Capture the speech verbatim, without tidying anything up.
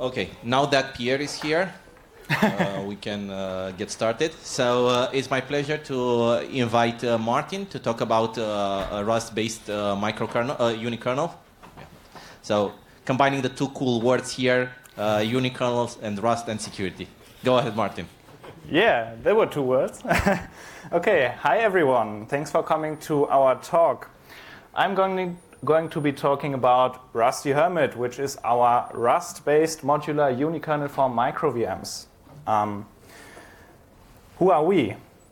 Okay, now that Pierre is here, uh, we can uh, get started. So uh, it's my pleasure to uh, invite uh, Martin to talk about uh, a Rust-based uh, microkernel, uh, unikernel. Yeah. So combining the two cool words here, uh, unikernels and Rust and security. Go ahead, Martin. Yeah, there were two words. Okay, hi everyone. Thanks for coming to our talk. I'm going to, going to be talking about Rusty Hermit, which is our Rust-based modular unikernel for micro V Ms. Um, who are we?